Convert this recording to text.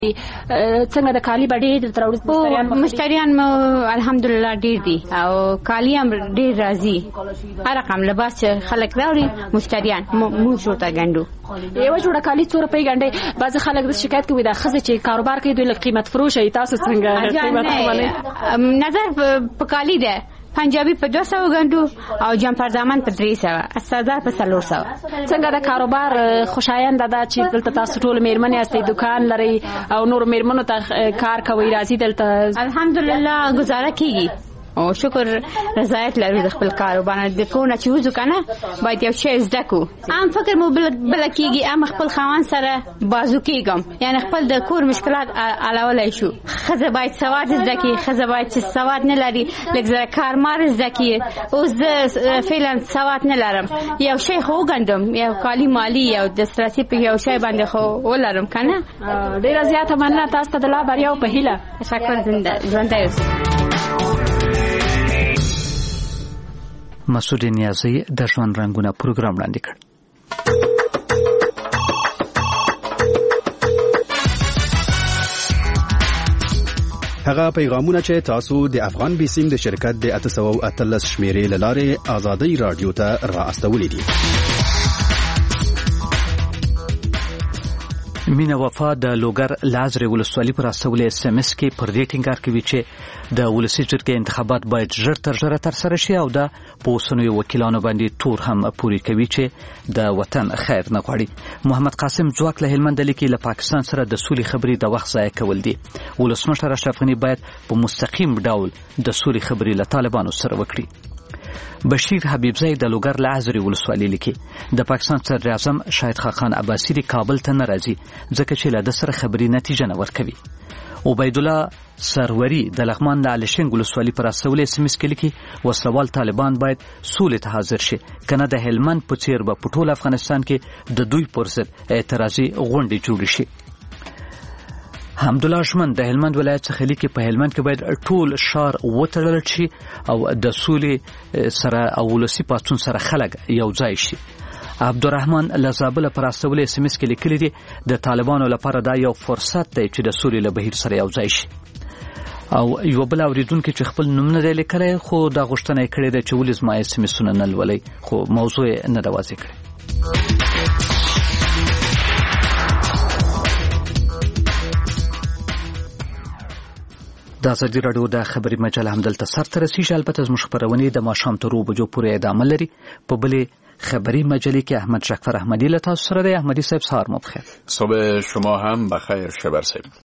څنګه د کالی باندې تر مشتریان مو الحمدلله ډیر دي او کالی هم ډیر راځي. هر رقم لباس چې خلک راوړي مشتریان مو شوته غندو. یو جوړه کالی 2 روپۍ غندې. بعض خلک د شکایت کوي دا خزه چې کاروبار کوي دوی قیمت فروش ای تاسو څنګه قیمت کوي؟ نظر په کالی ده پنجابی په 200 غندو او جمپر دامن په 300 اساده په 400. څنګه د کاروبار خوشایند ده چې دلته تاسو ټول میرمنې استي دکان لري او نور میرمنو ته کار کوي راځي دلته؟ الحمدلله گزاره کیږي او شکر رضایت لري د خپل کاروبار د کونه چې وځو کنه باید یو شی زده کو. ام فکر مو بل کیږي ام خپل خوان سره بازو کیږم یعنی خپل د کور مشکلات علاوه شو. خزه باید سواد زده کی، خزه باید چې سواد نه لري لکه کارمار زده کی. اوس د فعلا سواد نه لرم یو شی خو غندم یو کالی مالی یو د استراتیژي یو شی باندې خو ولرم کنه. ډیر زیاته مننه تاسو ته د لا بریا په هیله. تشکر ژوند مسعود نیازی د ژوند رنگونه پروګرام وړاندې کړ. هغه پیغامونه چې تاسو د افغان بیسیم د شرکت د 813 شمیرې لاره آزادۍ رادیو ته را استولې دي. مینا وفا د لوګر لازري ولسوالۍ پر استولې اس ام اس کې پر دې ټینګار کوي چې د ولسی جرګې انتخابات باید ژر تر ژره تر سره شي او د پوسنوي وکیلانو باندې تور هم پوری کوي چې د وطن خیر نه غواړي. محمد قاسم ځواک له هلمند لیکي له پاکستان سره د سولې خبرې د وخت ضایع کول دي. ولسمشر اشرف غنی باید په مستقیم ډول د سولې خبرې له طالبانو سره وکړي. بشیر حبیبزی د لوګر لازري ولسوالۍ لیکي د پاکستان صدر اعظم شاهد خاقان عباسی د کابل ته نه راځي ځکه چې له د سره خبري نتیجه نه ورکوي. عبید الله سروری د لغمان د علشنګ ولسوالۍ پر استولې سیمس کې لیکي وسلوال طالبان باید سولې ته حاضر شي کنه د هلمند په څیر په ټول افغانستان کې د دوی پر ضد اعتراضي غونډې جوړ شي. حمدالله شمن د هلمند ولایت څخه لیکي په هلمند کې باید ټول شار وتړل شي او د سولې سره او ولسی پاتون سره خلک یو ځای شي. عبدالرحمن لزابل پر استولې سیمس کې لیکلي دي د طالبانو لپاره دا یو فرصت دی چې د سولې له بهیر سره یو ځای شي. او یو بل اوریدونکو چې خپل نوم نه دی لیکلی خو دا غوښتنه یې کړې ده چې ولې زما سیمسونه نه لولي خو موضوع نه ده واضح کړې. د ازادي راډیو د خبري مجله همدلته سرته رسیږي. البته زموږ خبرونه د ماښام تر 2 بجو پورې ادامه لري. په بلې خبری مجله کې احمد شکفر احمدی له تاسو سره دی. احمدی صاحب سهار مو بخیر. صبح شما هم بخیر. شبر صاحب.